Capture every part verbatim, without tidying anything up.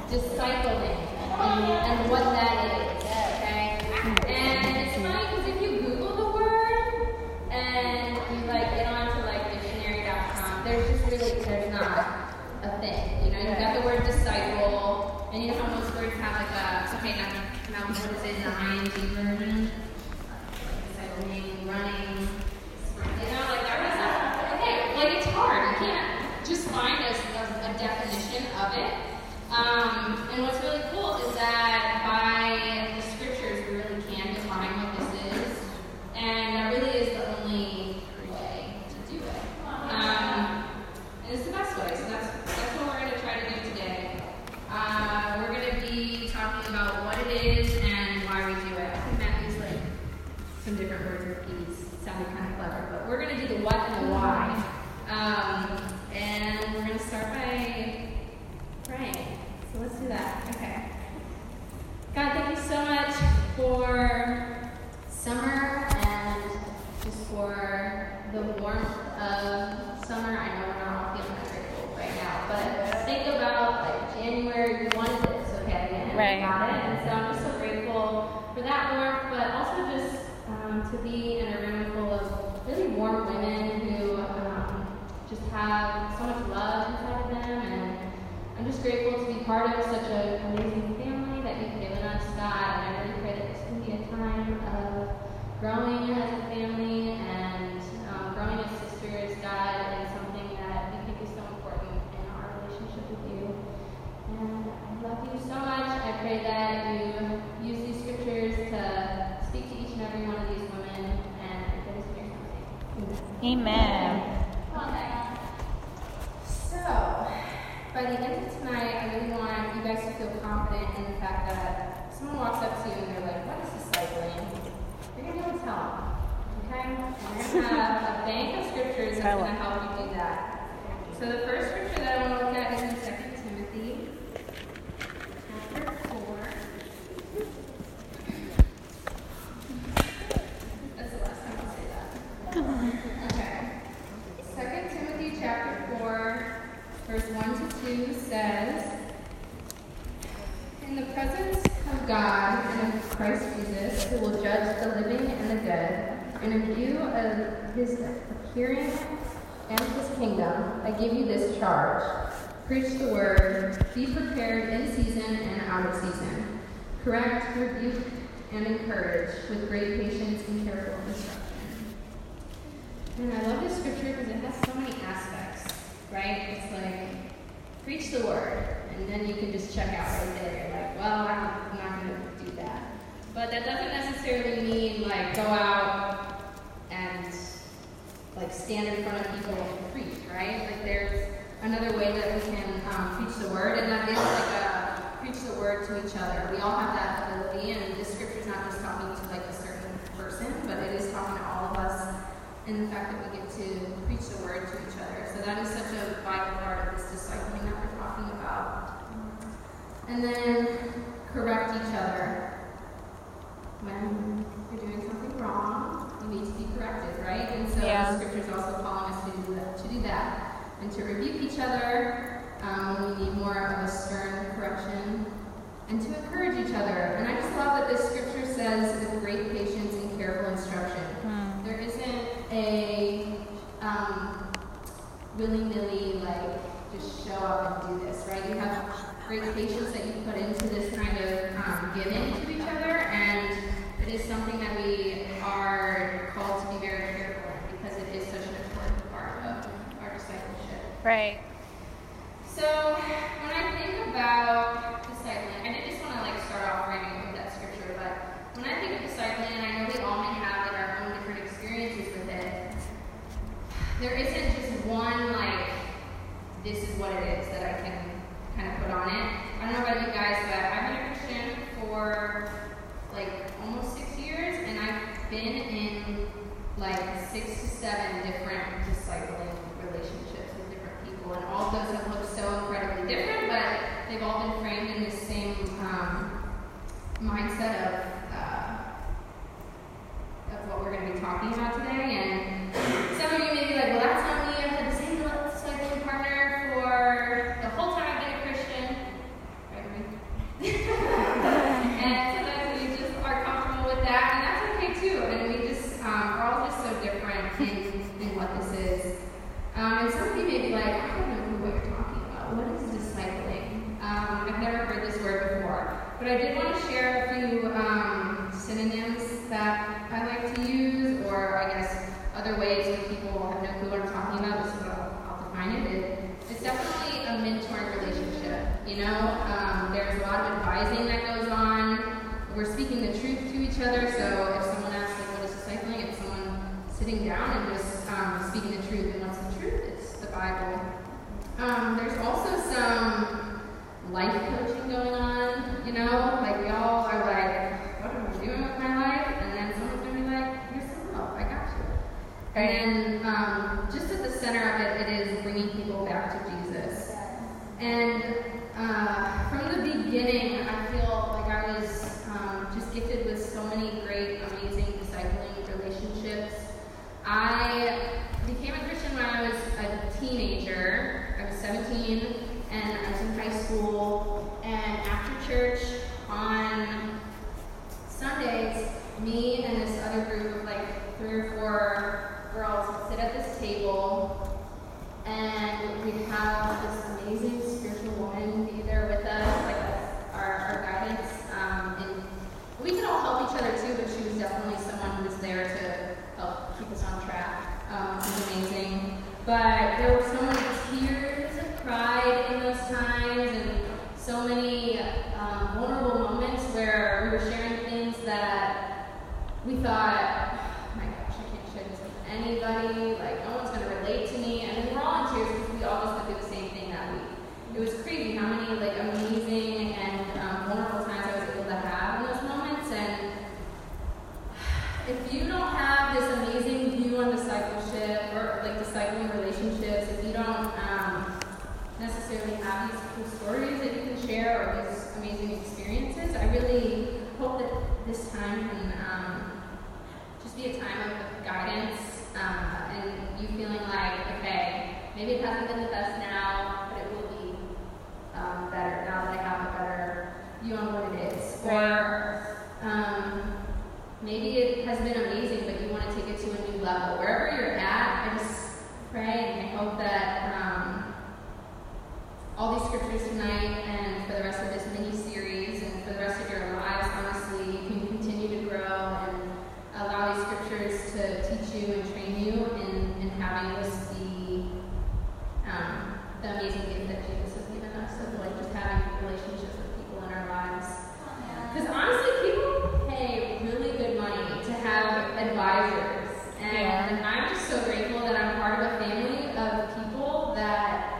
discipling and, and what that is, okay? And it's funny because if you Google the word and you like get onto like dictionary dot com, there's just really, there's not a thing. You know, you've got the word disciple, and you know how most words have like a, okay, now, now what is it in the I N G version? Discipling, running, you know, like that was not, okay, like it's hard. You can't just find a, a, a definition of it. Um, and what's really cool is that by the scriptures we really can define what this is, and that really is the only way to do it. Um, and it's the best way, so that's that's what we're going to try to do today. Uh, we're going to be talking about what it is and why we do it. I think Matt used like some different words or keys, sounded kind of clever, but we're going to do the what and the why. Um, and we're going to start by praying. So let's do that. Okay. God, thank you so much for summer and just for the warmth of summer. I know we're not all feeling that grateful right now, but think about like January, you wanted this, okay, and right. you got it. And so I'm just so grateful for that warmth, but also just um, to be in a room full of really warm women who um, just have so much love inside of them, and I'm just grateful to be part of such an amazing family that you've given us, God, and I really pray that this can be a time of growing as a family and um, growing as sisters, God, in something that we think is so important in our relationship with you. And I love you so much. I pray that you use these scriptures to speak to each and every one of these women, and I pray this in your son's name. Amen. Okay. So, by the end of tonight, I really want you guys to feel confident in the fact that if someone walks up to you and they're like, what is discipling? You're going to be able to tell them, okay? We're going to have a bank of scriptures that's going to help you do that. So the first scripture that I want to look at is in Second Timothy, chapter four. That's the last time I say that. Okay. Second Timothy, chapter four. Verse one to two says, in the presence of God and of Christ Jesus, who will judge the living and the dead, and in view of his appearing and his kingdom, I give you this charge. Preach the word, be prepared in season and out of season. Correct, rebuke, and encourage with great patience and careful instruction. And I love this scripture because it has so many aspects. Right? It's like, preach the word, and then you can just check out right there. You're like, well, I'm not going to do that. But that doesn't necessarily mean, like, go out and, like, stand in front of people and preach, right? Like, there's another way that we can um, preach the word, and that is, like, a, preach the word to each other. We all have that ability, and this scripture is not just talking to, like, a certain person, but it is talking to all of us. And the fact that we get to preach the word to each other. So that is such a vital part of this discipling that we're talking about. And then correct each other. When you're doing something wrong, you need to be corrected, right? And so yeah. the scripture is also calling us to do that, to do that. And to rebuke each other um, when we need more of a stern correction. And to encourage each other. And I just love that this scripture says with great patience and careful instruction. Hmm. There isn't a um, willy-nilly, like, just show up and do this, right? You have great patience that you put into this kind of um, giving to each other, and it is something that we are called to be very careful in because it is such an important part of our discipleship. Right. So, when I think about discipling, I did just want to, like, start off framing with that scripture, but when I think of discipling, and I know we all may have, like, our own different experiences with it, there isn't just one, like, this is what it is that I can kind of put on it. I don't know about you guys, but I've been a Christian for, like, almost six years, and I've been in, like, six to seven different discipling relationships with different people, and all of those have looked so incredibly different, but they've all been framed in this same um, mindset of uh, of what we're going to be talking about today. And some of you may be like, well, that's not me. I've had the same discipling partner for the whole time I've been a Christian. Right? We've been but I did want to share a few um, synonyms that I like to use, or I guess other ways that people have no clue what I'm talking about. This is how I'll define it. it. It's definitely a mentoring relationship. You know, um, there's a lot of advising that goes on. We're speaking the truth to each other. So if someone asks, like, what is discipling? It's someone sitting down and just um, speaking the truth. And what's the truth? It's the Bible. Um, there's also some life coaching going on, you know, like we all are like, what am I doing with my life? And then someone's going to be like, here's some help, I got you. And then um, just at the center of it, it is bringing people back to Jesus. And uh, from the beginning, I feel like I was um, just gifted with so many great, amazing discipling relationships. I became a Christian when I was a teenager. I was seventeen, and I was in high school, and after church on Sundays, me and this other group of like three or four girls would sit at this table, and we'd have this amazing spiritual woman be there with us, like our, our guidance, um, and we could all help each other too, but she was definitely someone who was there to help keep us on track. Um, it was amazing. But there were so many tears of pride in those times, and so many um, vulnerable moments where we were sharing things that we thought, oh my gosh, I can't share this with anybody, like no one's going to relate to me, and we were all in tears because we all just went through the same thing that week. It was crazy how many like amazing and um, vulnerable times I was able to have in those moments, and if you don't have this amazing view on discipleship or like discipling relationships, if you don't um, necessarily have these cool stories that you can share or these amazing experiences, I really hope that this time can um, just be a time of guidance um, and you feeling like, okay, maybe it hasn't been the best now, but it will be um, better now that I have a better view on what it is. Or um, maybe it has been amazing, but you want to take it to a new level. Wherever you're at, I just pray and I hope that um, all these scriptures tonight and for the rest of this mini-series and for the rest of your lives, honestly, you can continue to grow and allow these scriptures to teach you and train you in, in having this be um, the amazing gift that Jesus has given us of like just having relationships with people in our lives. Because honestly, people pay really good money to have advisors. And yeah. I'm just so grateful that I'm part of a family of people that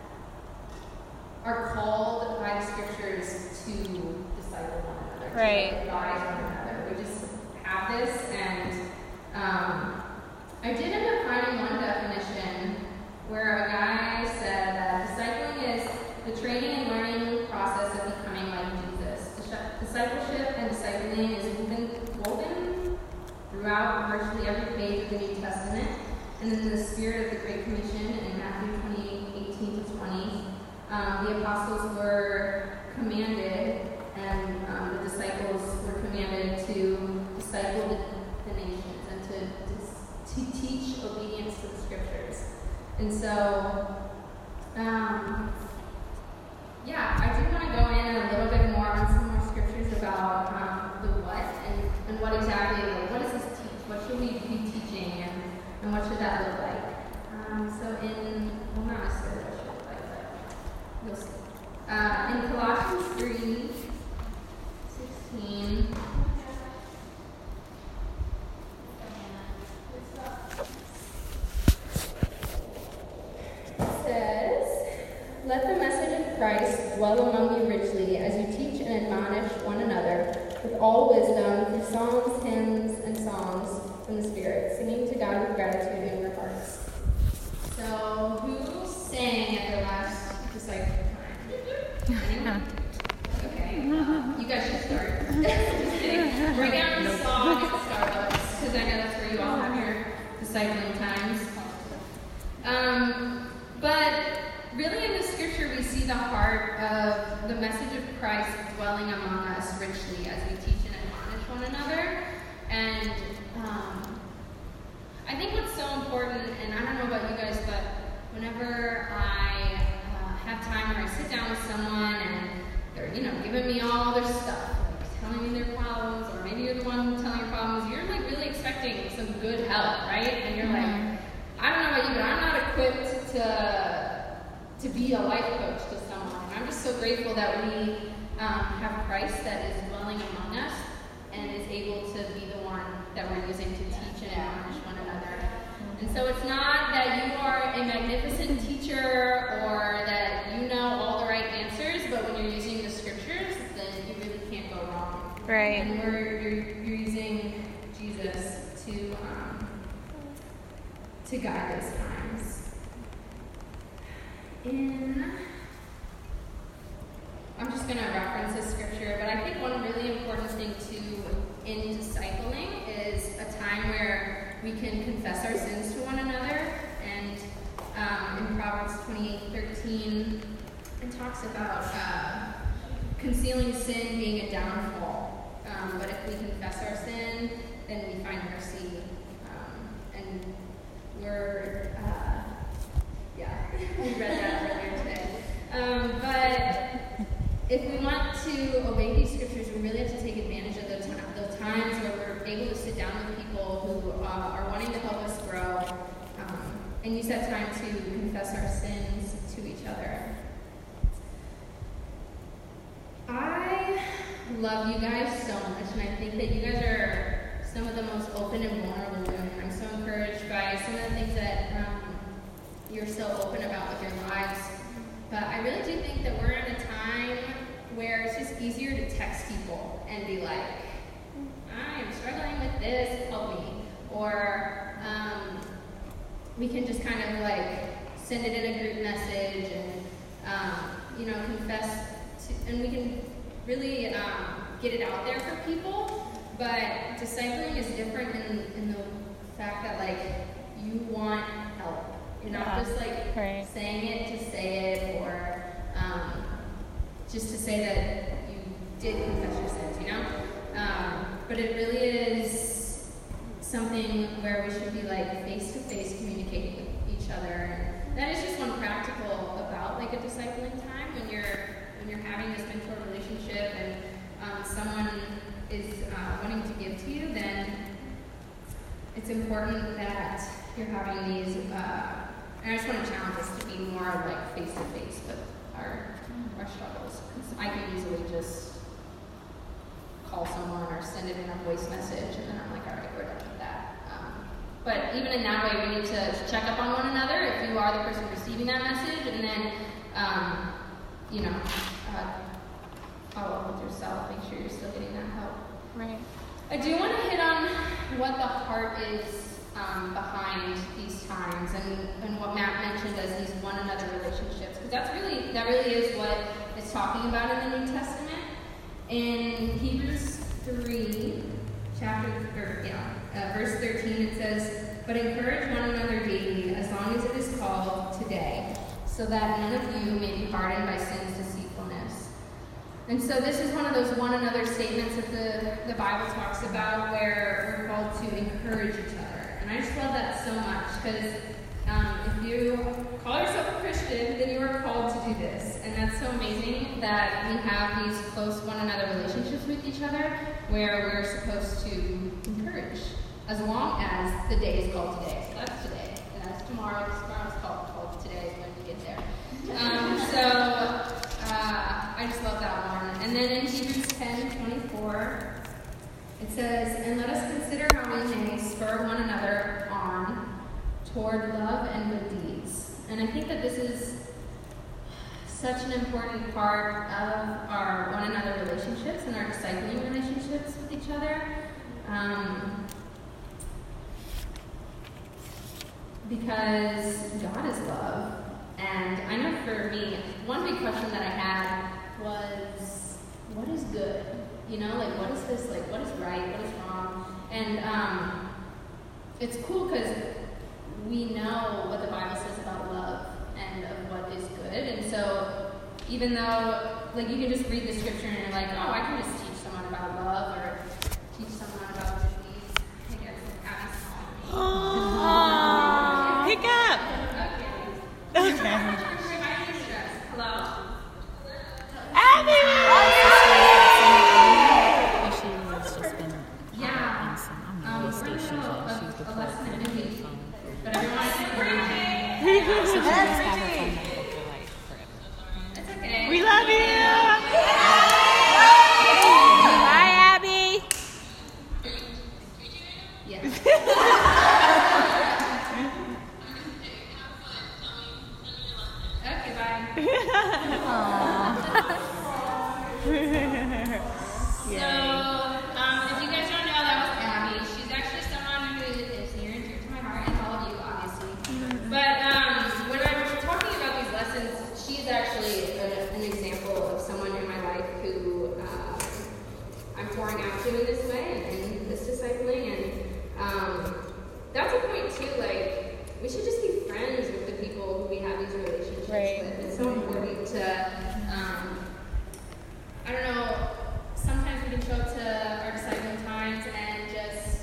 are called by the scriptures to disciple one another, right. to advise one another. We just have this, and um, I did end up finding one definition where a guy said that discipling is the training and learning process of becoming like Jesus. Discipleship and discipling is woven, woven throughout virtually every page of the New Testament, and in the spirit of the Great Commission in Matthew twenty, eighteen to twenty, um, the apostles were commanded, and um, the disciples were commanded to disciple the, the nations and to, to, to teach obedience to the scriptures. And so, um, yeah, I do want to go in a little bit more on some more scriptures about um, the what and, and what exactly, like, what does this teach? What should we be teaching, and, and what should that look like? Um, so in, well, not necessarily what should it look like, but you'll see. Uh, in Colossians three sixteen, it says, "Let the message of Christ dwell among you richly as you teach and admonish one another with all wisdom through psalms, hymns, and songs from the Spirit, singing to God with gratitude in your hearts." So, who sang at their last disciple time? Anyone? Okay. You guys should start. Just kidding. Bring out the song at Starbucks, because I know that's where you all have your discipling times. Um, but really in the scripture we see the heart of the message of Christ dwelling among us richly as we teach and admonish one another. And um, I think what's so important, and I don't know about you guys, but whenever I uh, have time where I sit down with someone and they're, you know, giving me all their stuff, to to be a life coach to someone. And I'm just so grateful that we um, have Christ that is dwelling among us and is able to be the one that we're using to teach and admonish one another. And so it's not that you are a magnificent teacher or that you know all the right answers, but when you're using the scriptures, then you really can't go wrong. Right. And we're you're, you're using Jesus to um, to guide those times. In I'm just going to reference this scripture, but I think one really important thing to in discipling is a time where we can confess our sins to one another. And um, in Proverbs twenty-eight thirteen, it talks about uh, concealing sin being a downfall. Um, but if we confess our sin, then we find mercy. Um, and we're, uh, yeah, we read that earlier today. Um, but if we want to obey these scriptures, we really have to take advantage of those, those times where we're able to sit down with people who uh, are wanting to help us grow um, and use that time to confess our sins to each other. I love you guys so much, and I think that you guys are some of the most open and vulnerable women. I'm so encouraged by some of the things that um, you're so open about with your lives. But I really do think that we're in a time where it's just easier to text people and be like, I am struggling with this, help me. Or um, we can just kind of like send it in a group message and, um, you know, confess, to, and we can really um, get it out there for people. But discipling is different in, in the fact that, like, you want help. You're not Yeah, just like right. saying it to say it, or um, just to say that you did confess your sins, you know? Um, but it really is something where we should be like face-to-face communicating with each other. And that is just one practical about like a discipling time when you're when you're having this mentor relationship and um, someone is uh, wanting to give to you, then it's important that you're having these. Uh, And I just want to challenge us to be more like face-to-face with our, our struggles. Because I can easily just call someone or send it in a voice message, and then I'm like, all right, we're done with that. Um, but even in that way, we need to check up on one another if you are the person receiving that message, and then, um, you know, uh, follow up with yourself, make sure you're still getting that help. Right. I do want to hit on what the heart is Um, behind these times, and, and what Matt mentioned as these one another relationships, because that's really that really is what it's talking about in the New Testament. In Hebrews three, chapter or yeah, uh, verse thirteen, it says, "But encourage one another daily, as long as it is called today, so that none of you may be hardened by sin's deceitfulness." And so this is one of those one another statements that the, the Bible talks about, where we're called to encourage each other. And I just love that so much, because um, if you call yourself a Christian, then you are called to do this. And that's so amazing that we have these close one another relationships with each other, where we're supposed to encourage, as long as the day is called today. So that's today. And that's tomorrow. Tomorrow's called, called today when we get there. Um, so uh, I just love that one. And then in Hebrews ten twenty-four, it says, "And let us consider how we may spur one another on toward love and good deeds." And I think that this is such an important part of our one another relationships and our discipling relationships with each other. Um, because God is love. And I know for me, one big question that I had was, what is good? You know, like, what is this, like, what is right, what is wrong? And um, it's cool because we know what the Bible says about love and of what is good. And so even though, like, you can just read the scripture and you're like, oh, I can just teach someone about love or teach someone about good deeds. I guess Abby's calling me. Aww, pick up. Okay. Okay. Hello? Abby! Yeah. Um, we're going to a, a lesson in English, but everyone is So, um, if you guys don't know, that was Abby. She's actually someone who is near and dear to my heart, and all of you, obviously. But um, when I'm talking about these lessons, she's actually an, an example of someone in my life who uh, I'm pouring out to in this way, and this discipling, and um, that's a point too. Like, we should just be friends with the people who we have these relationships Right. with. It's so important to, um, I don't know. Sometimes we can show up to our discipling times and just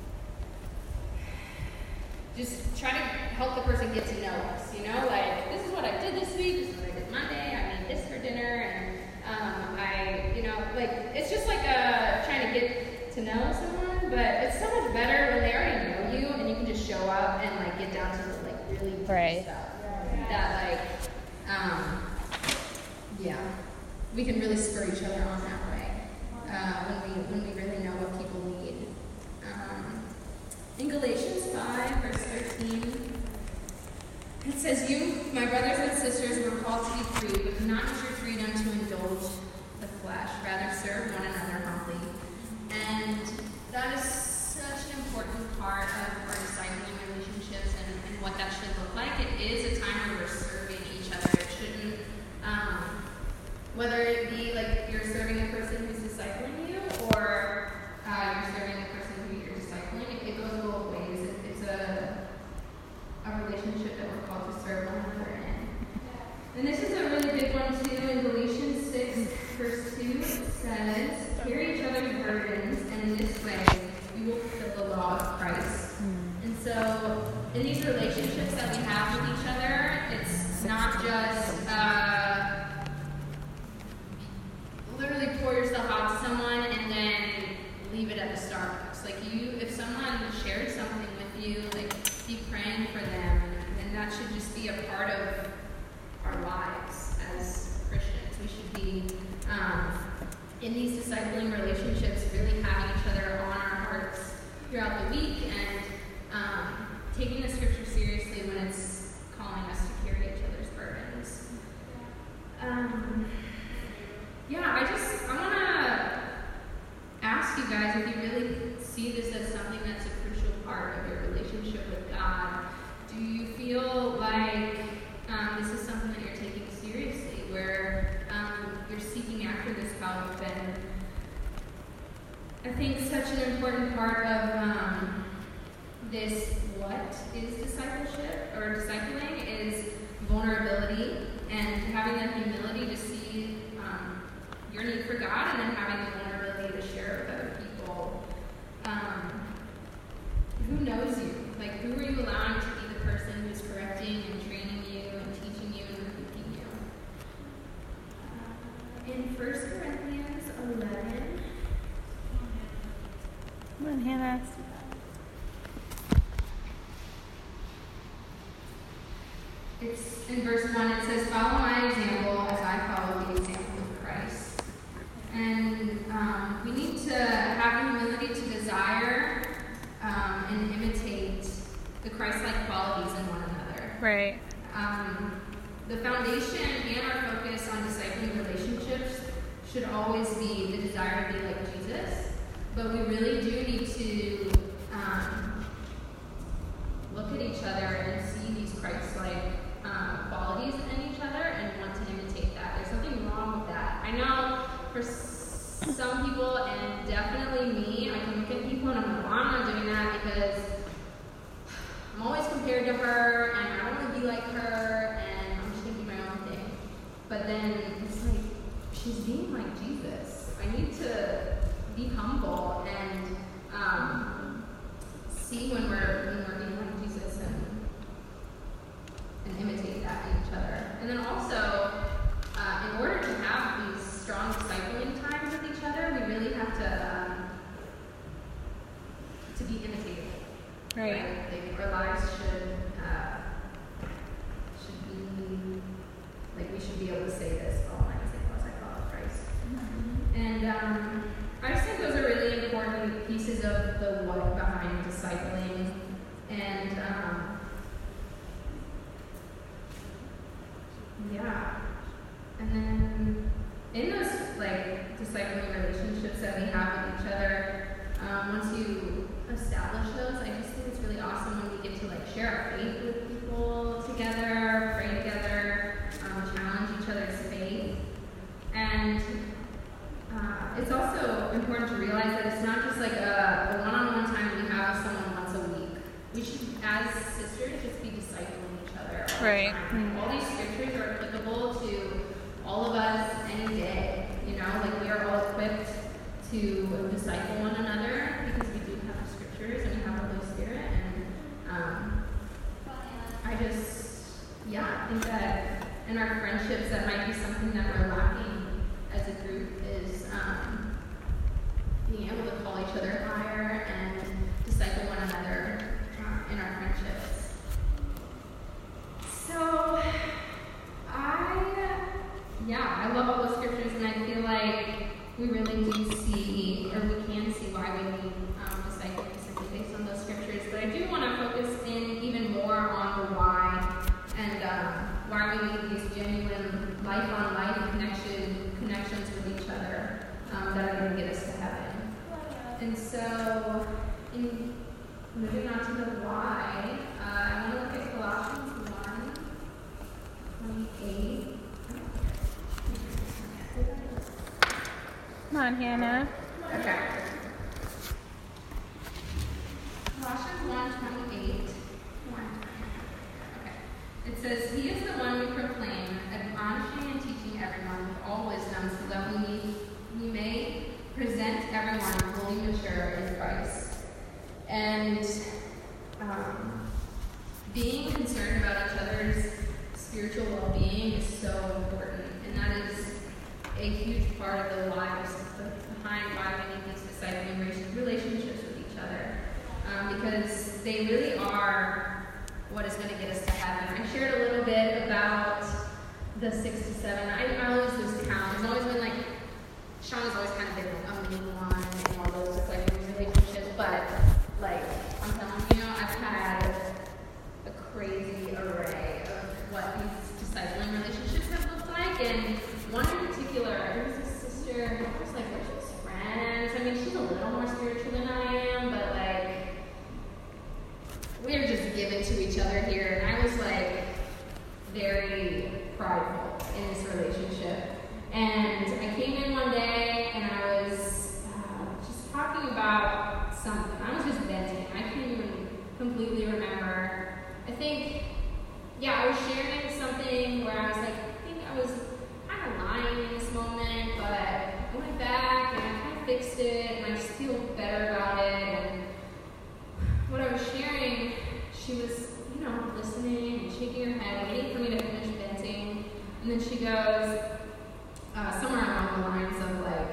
just try to help the person get to know us, you know? Like, this is what I did this week, this is what I did Monday, I made this for dinner, and um, I, you know, like, it's just like uh, trying to get to know someone, but it's so much better when they already know you and you can just show up and, like, get down to the, like, really deep Right. stuff. That, like, um, yeah, we can really spur each other on that way. Uh, when we when we really know what people need. Um, in Galatians five, verse thirteen, it says, "You, my brothers and sisters, were called to be free, but do not use your freedom to indulge the flesh. Rather, serve one another humbly." And that is such an important part of our discipling relationships and, and what that should look like. It is a time where we're serving each other. It shouldn't. Um, Whether it be like you're serving a person who's discipling you, or uh, you're serving the person who you're discipling, it, it goes both ways. It, it's a a relationship that we're called to serve one another in. And this is a really big one too. In Galatians six, verse two, it says, "Carry each other's burdens, and in this way you will fulfill the law of Christ." And so, in these relationships that we have with each other, it's not just uh, literally pour yourself out to someone and then leave it at the Starbucks. Like, you, if someone shared something with you, like, be praying for them, and, and that should just be a part of our lives as Christians. We should be um, in these discipling relationships, really having each other on our hearts throughout the week, and um, taking the scripture seriously when it's calling us to carry each other's burdens. Um, Yeah, I just, I want to ask you guys if you really see this as something that's a crucial part of your relationship with God. Do you feel like um, this is something that you're taking seriously, where um, you're seeking after this help? And I think such an important part of um, this, what is discipleship or discipling, is vulnerability and having that humility to see your need for God, and then having the vulnerability to share with other people. Um, who knows you? Like, who are you allowing to be the person who's correcting and training you and teaching you and rebuking you? Uh, in First Corinthians eleven. Come on, Hannah. It's in verse one, it says, "Follow my example as I follow the example of Christ." And um, we need to have the humility to desire um, and imitate the Christ-like qualities in one another. Right. Um, the foundation and our focus on discipling relationships should always be the desire to be like Jesus, but we really do need to um, look at each other and see these Christ-like um, qualities in each other and want to imitate that. There's nothing wrong with that. I know for some people, and definitely me, I can look at people and I'm like, well, I'm not doing that because I'm always compared to her, and I don't want to be like her, and I'm just going to do my own thing. But then it's like, she's being like Jesus. I need to be humble and um, see when we're when we're being like Jesus, and and imitate that in each other. And then also, uh, in order to have these strong discipling times with each other, we really have to um, to be imitative. Right. Right? Like, our lives should uh, should be like, we should be able to say this, "Follow my example as I follow Christ." Mm-hmm. And um, I just think those are really important pieces of the what behind discipling. And um, yeah, and share our faith with people together, pray together, um, challenge each other's faith. And uh, it's also important to realize that it's not just like a, a one-on-one time we have with someone once a week. We should, as sisters, just be discipling each other all Right. the time. Mm. All these scriptures are applicable to all of us any day. You know, like we are all equipped to disciple one another because we do have the scriptures and we have the Holy Spirit. And um, I just, yeah, I think that in our friendships that might be something that we're lacking as a group is um, being able to call each other higher and disciple one another uh, in our friendships. So, I, yeah, I love all the scriptures, and I feel like we really do see, or we can see why we need um, discipling simply based on those scriptures. But I do want to focus in even more on the why, and um, why we need these genuine life-on-life connection, connections with each other um, that are going to get us to heaven. And so, in moving on to the why, uh, I want to look at Colossians one twenty-eight. Come on, Hannah. Okay. Colossians one twenty-eight. Okay. It says, "He is the one we proclaim, admonishing and teaching everyone with all wisdom, so that we, may, we may present everyone fully mature in Christ." And um, being concerned about each other's spiritual well-being is so important, and that is a huge part of the lives behind why we need these discipling relationships with each other, um, because they really are what is going to get us to heaven. I shared a little bit about the six to seven. I, I always lose count. There's always been like, Sean has always kind of been like a main one in all those discipling relationships, but like, I'm telling you, I've had a crazy array of what these discipling relationships have looked like, and one in particular, there was a sister, I was like, we're just friends. I mean, she's a little more spiritual than I am, but like, we're just given to each other here. And I was like, very prideful in this relationship. And I came in one day and I was uh, just talking about something. I was just venting. I can't even completely remember. I think, yeah, I was sharing something where I was like, I think I was kind of lying in this moment, but I went back and I kind of fixed it, and I just feel better about it. And what I was sharing, she was, you know, listening and shaking her head, waiting for me to finish venting. And then she goes, uh, somewhere along the lines of like,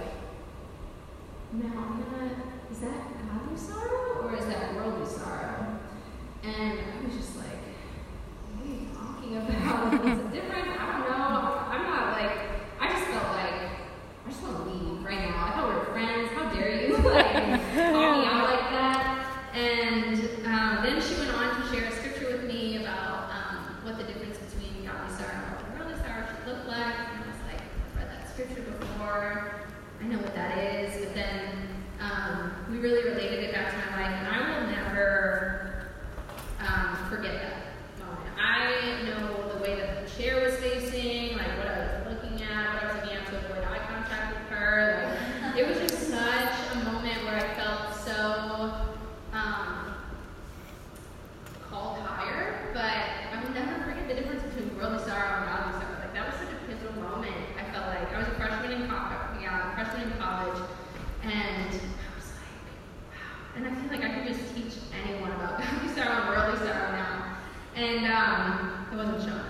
now, Hannah, is that godly sorrow or is that worldly sorrow? And I was just like, what are you talking about? Is it different? I don't know. I'm not like, I just felt like, I just want to leave right now. I thought we were friends. How dare you like call me out like that? And um, then she went on to share a scripture with me about um, what the difference between godly sorrow and worldly sorrow should look like. And I was like, I've read that scripture before. I know what that is. But then um, we really related it back to my life, and I will never um, forget that moment. I know the way that the chair was facing, like what I was looking at, what I was looking at to avoid eye contact with her. Like, it was just such a moment where I felt so um, called higher, but I will never forget the difference between worldly sorrow and godly sorrow. Like, that was such a pivotal moment. I felt like I was a freshman in college, yeah, a freshman in college, and I was like, wow. And I feel like I could just teach anyone about godly sorrow and worldly sorrow now. And um, it wasn't Sean.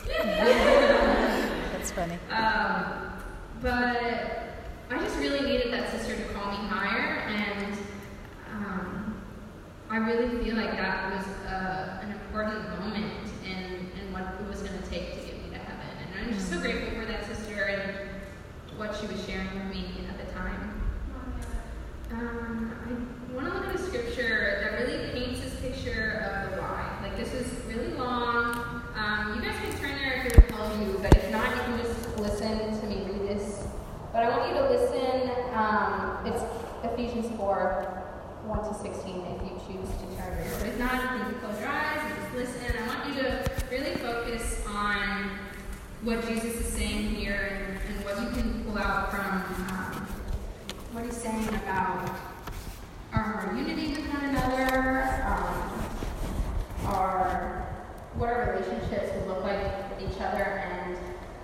That's funny. Um, but I just really needed that sister to call me higher, and um, I really feel like that was uh, an important moment in, in what it was going to take to get me to heaven. And I'm just so grateful for that sister and what she was sharing with me at the time. Um, I want to look at a scripture that really paints this picture of the why. Like, this is really long. Um, you guys can turn there if it will help you, but if not, you can just listen to me read this. But I want you to listen. Um, it's Ephesians four. one to sixteen if you choose to turn there. But if not, you can close your eyes and just listen. I want you to really focus on what Jesus is saying here and, and what you can pull out from um, what he's saying about our unity with one another, um, our what our relationships would look like with each other and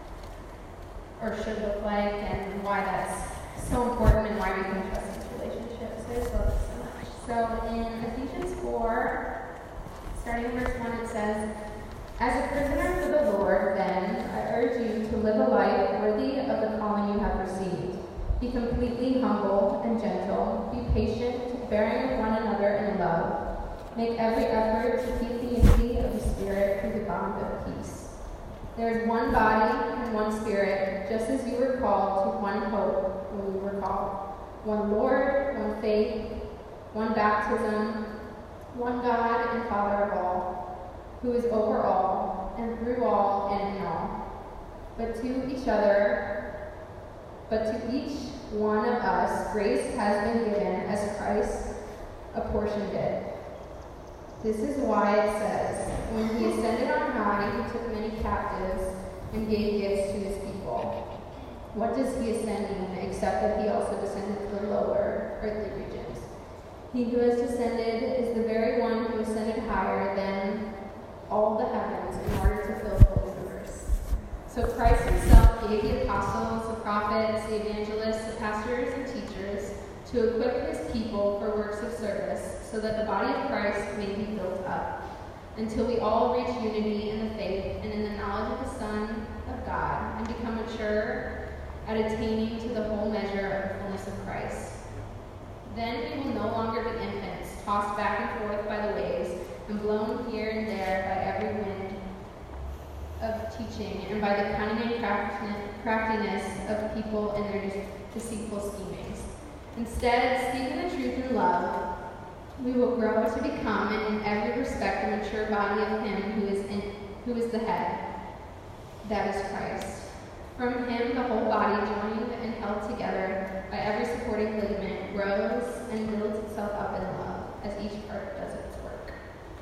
or should look like, and why that's so important and why we can trust these relationships. I just love it so much. So in Ephesians four, starting in verse one, it says, "As a prisoner for the Lord, then, I urge you to live a life worthy of the calling you have received. Be completely humble and gentle. Be patient, bearing with one another in love. Make every effort to keep the unity of the Spirit through the bond of peace. There is one body and one Spirit, just as you were called to one hope when you were called. One Lord, one faith, one baptism, one God and Father of all, who is over all, and through all, and in all. But to each other, but to each one of us, grace has been given as Christ apportioned it. This is why it says, when he ascended on high, he took many captives and gave gifts to his people. What does he ascend mean, except that he also descended to the lower earthly regions? He who has descended is the very one who ascended higher than all the heavens in order to fill the whole universe. So Christ himself gave the apostles, the prophets, the evangelists, the pastors, and teachers to equip his people for works of service, so that the body of Christ may be built up, until we all reach unity in the faith and in the knowledge of the Son of God, and become mature at attaining to the whole measure of the fullness of Christ. Then we will no longer be infants, tossed back and forth by the waves, and blown here and there by every wind of teaching, and by the cunning and craftiness of people in their deceitful schemings. Instead, speaking the truth in love, we will grow to become, in every respect, the mature body of him who is in, who is the head, that is Christ. From him, the whole body, joined and held together by every supporting ligament, grows and builds itself up in love, as each part does its work."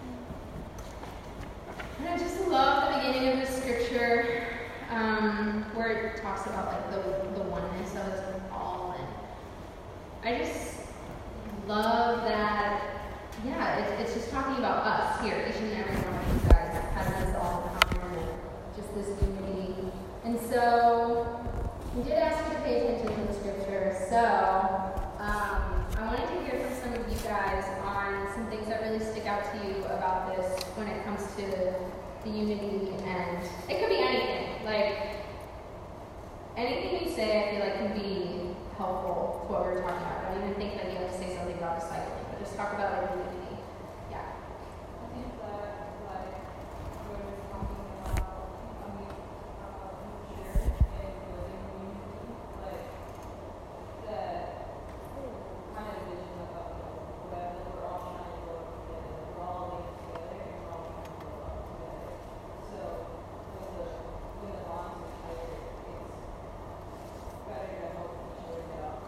And I just love the beginning of the scripture, um, where it talks about like the, the oneness of us all, and I just love that. Yeah, it's, it's just talking about us here, each and every one of you guys has this all in common, and just this unity. And so, we did ask you to pay attention to the scripture, so um, I wanted to hear from some of you guys on some things that really stick out to you about this when it comes to the unity, and it could be anything. Like, anything you say, I feel like can be helpful to what we're talking about. I don't even think that you have to say something about recycling, but just talk about like unity. Yeah. I think that like when we're talking about I mean uh mature and living unity, like that kind of vision of like whatever we're all trying to work together, we're all living together and we're all trying to grow up together. So when the when the bonds are tighter, it's better to help each other out.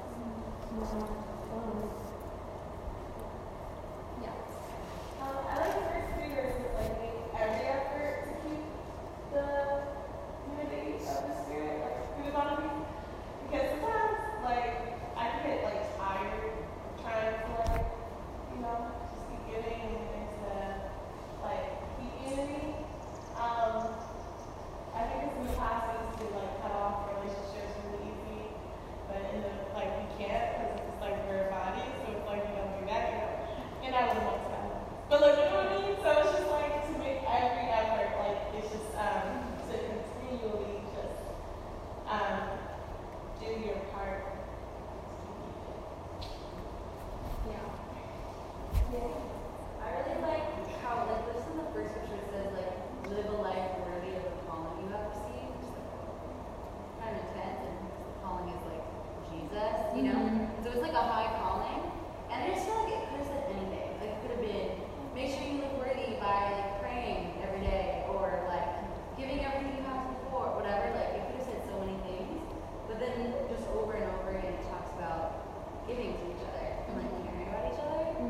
Yeah. Um, I like the first three verses, like make every effort to keep the unity of the Spirit, like through the bond of peace. Because sometimes, like, I can get like tired trying to like, you know, just keep giving and things that like keep unity. Um, I think it's in the past we used to like cut off relationships really easy, but in the like we can't because it's like we're a body, so it's like you don't do that, you know. And I wouldn't want to have that. But like you know what I mean? So it's just like to make every effort, like it's just um to continually just um do your part. Yeah. Yeah. I really like how, like, this in the first scripture says, like, live a life worthy of the calling you have received. It's like, kind of intense, and the calling is, like, Jesus, you know? Mhm. So it's like a high calling. And I just feel like it could have said anything. Like, it could have been, make sure you live worthy by, like, praying every day, or, like, giving everything you have to the poor, whatever. Like, it could have said so many things. But then just over and over again, it talks about giving to each other and, like, caring about each other.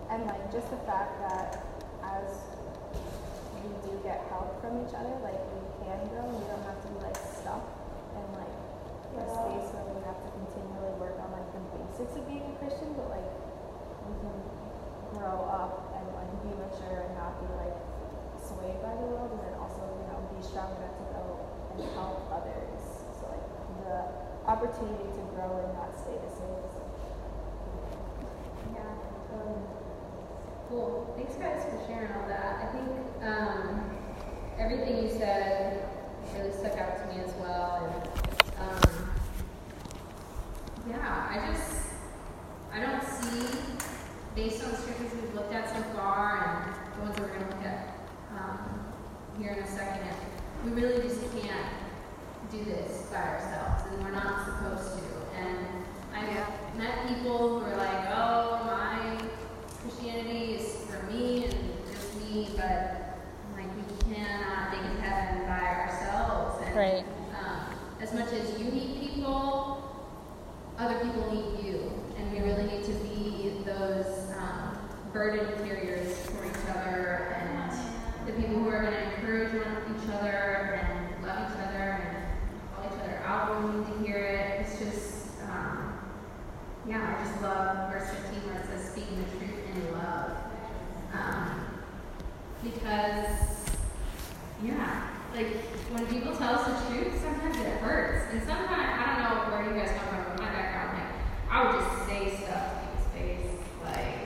And like just the fact that as we do get help from each other, like we can grow and we don't have to be like stuck in like a space where we have to continually work on like the basics of being a Christian, but like we can grow up and like be mature and not be like swayed by the world, and then also, you know, be strong enough to go and help others. So like the opportunity to grow and not stay the same is like, Yeah. Um, cool. Thanks guys for sharing all that. I think um, everything you said really stuck out to me as well. And um, yeah, I just I don't see, based on the scriptures we've looked at so far and the ones that we're going to look at um, here in a second, we really just can't do this by ourselves, and we're not supposed to. And I've met people who are like, oh, my Christianity is for me and just me, but like we cannot make it heaven by ourselves. And Right. um, as much as you need people, other people need you, and we really need to be those um, burden carriers for each other, and the people who are going to encourage one each other and love each other and call each other out when we need to hear it. It's just, um, yeah, I just love verse fifteen where it says, speaking the truth in love. Um, because, yeah, like when people tell us the truth, sometimes it hurts. And sometimes, I don't know where you guys come from, but my background, like, I would just say stuff to people's face, like,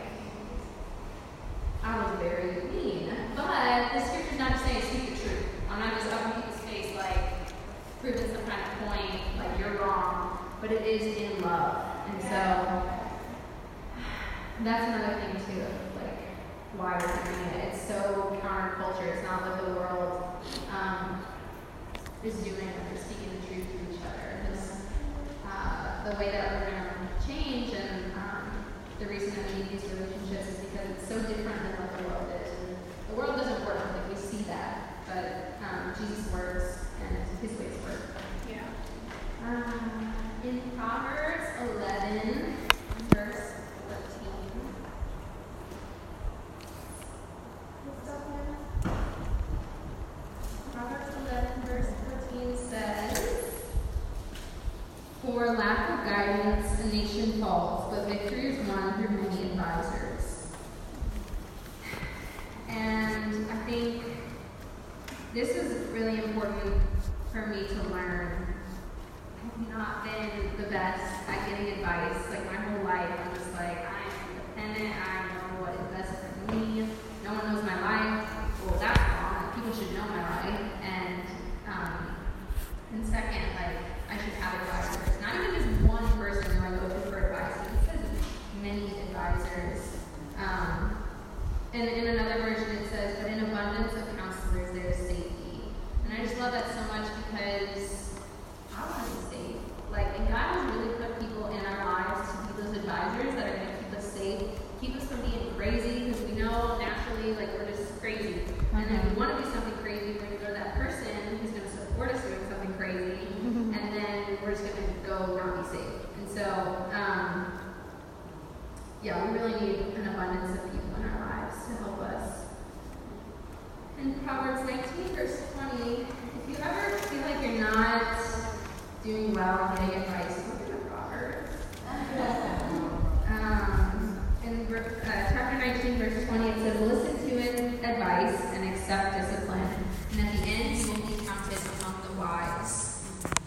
I was very mean. But the scripture's not just saying speak the truth. I'm not just up in people's face, like, proving some kind of point, like, you're wrong. But it is in love. And so, that's another thing, too, like, why we're doing it. It's so counterculture. It's not what the world um, is doing when they're speaking the truth to each other. This, uh, the way that we're going to change and um, the reason that we need these relationships is because it's so different than what the world is. And the world doesn't work, like we see that, but um, Jesus works and his ways work. Yeah. Um, in Proverbs eleven, verse fourteen. Proverbs eleven, verse fourteen says, for lack of guidance, a nation falls, but victory is won through many advisors. And I think this is really important for me to learn. I've not been the best at getting advice. Like my whole life, I'm just like, I'm independent, I know what is best for me. No one knows my life. Well, that's wrong. People should know my life. And um, and second, like, I should have advisors. Not even just one person who I go to for advice. It says many advisors. Um, and in another version it says, but in abundance of counselors there is safety. And I just love that so much because I want to be safe. Like, and God has really put people in our lives to be those advisors that are going to keep us safe, keep us from being crazy, because we know naturally, like, we're just crazy. And then we want to do something crazy, we're going to go to that person who's going to support us doing something crazy, and then we're just going to go not be safe. And so, um, yeah, we really need an abundance of people in our lives to help us. In Proverbs nineteen, verse twenty, if you ever feel like you're not doing well and getting advice, look at the Proverbs. um, in uh, chapter nineteen, verse twenty, it says, listen to advice and accept discipline, and at the end you will be counted among the wise.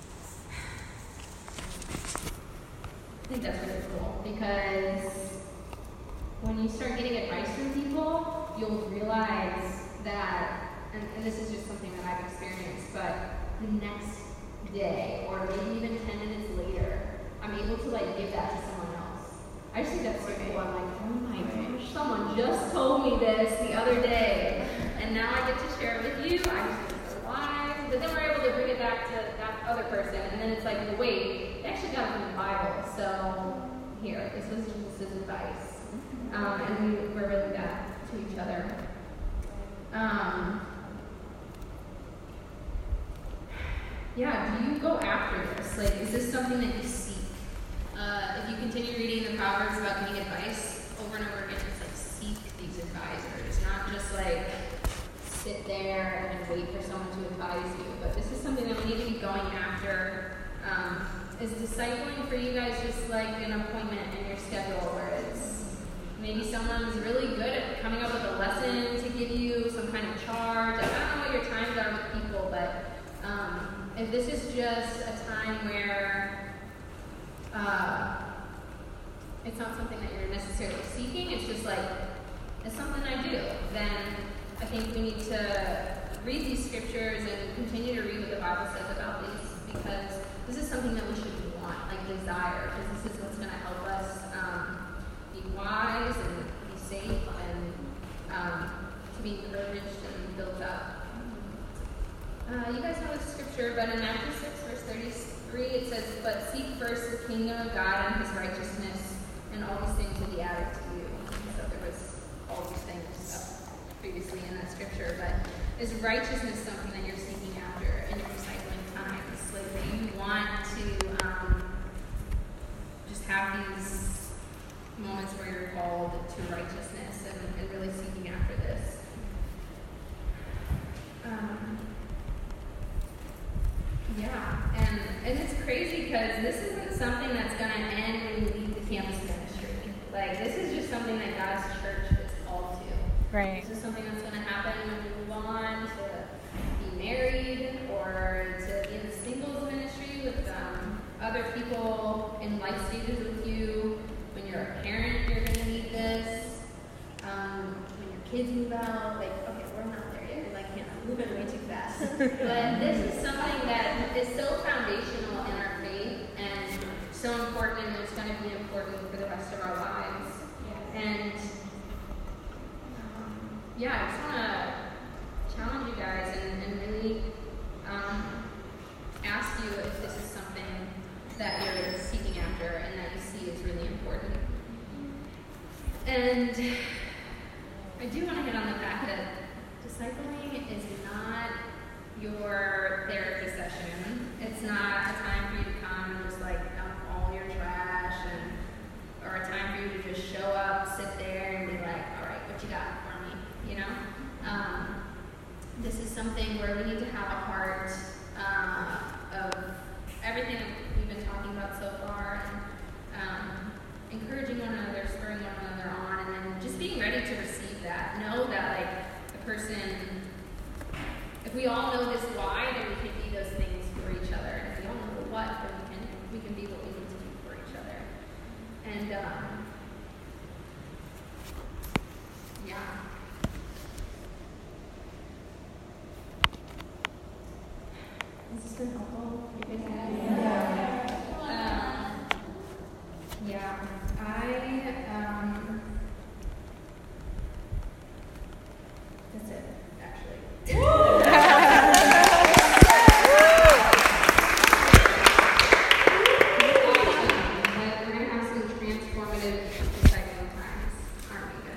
I think that's really cool, because when you start getting advice from people, you'll realize that, and, and this is just something that I've experienced, but the next day, or maybe even ten minutes later, I'm able to like give that to someone else. I just think that's so cool. I'm like, oh my gosh, someone just told me this the other day, and now I get to share it with you. I just think it's so wise. But then we're able to bring it back to that other person, and then it's like, well, wait, they actually got it from the Bible, so here, this was Jesus' advice. Um, and we, we're really that to each other. Um, yeah, do you go after this? Like, is this something that you seek? Uh, if you continue reading the Proverbs about getting advice over and over again, it's like seek there and wait for someone to advise you. But this is something that we need to be going after. Um, is discipling for you guys just like an appointment in your schedule where it's maybe someone's really good at coming up with a lesson to give you some kind of charge. I don't know what your times are with people, but um, if this is just a time where uh, it's not something that you're necessarily seeking, it's just like, it's something I do, then I think we need to read these scriptures and continue to read what the Bible says about these, because this is something that we should want, like desire, because this is what's going to help us um, be wise and be safe and um, to be encouraged and built up. Uh, you guys know this scripture, but in Matthew six, verse thirty-three, it says, "But seek first the kingdom of God and his righteousness, and all these things will be added to you." So there was all these things up previously in that scripture, but is righteousness something that you're seeking after in your recycling times? Like, do you want to um, just have these moments where you're called to righteousness and, and really seeking after this? Um, yeah, and, and it's crazy because this isn't something that's going to end when you leave the campus ministry. Like, this is just something that God's church is called to. Right. This is something that's going to happen when you move on to be married or to be in the singles ministry with um, other people in life stages with you. When you're a parent, you're going to need this. Um, when your kids move out, like, okay, we're not there yet. We're like, yeah, moving way too fast. But this is something that is so foundational in our faith and so important, and it's going to be important for the rest of our lives. And um, yeah, I just want to challenge you guys and, and really um, ask you if this is something that you're seeking after and that you see is really important. And I do want to hit on the fact that discipling is not your therapy session. It's not a time for you to come and just like dump all your trash, and or a time for you to just show up, sit there, and be like, all right, what you got for me, you know? Um, this is something where we need to have a heart uh, of everything that we've been talking about so far, and um, encouraging one another, spurring one another on, and then just being ready to receive that. Know that, like, the person, if we all know this why, then we can be those things for each other. And if we all know the what, then we can, we can be what we need to be for each other. And, um, yeah. Has this been helpful? You guys have- yeah. Um, yeah. I, um,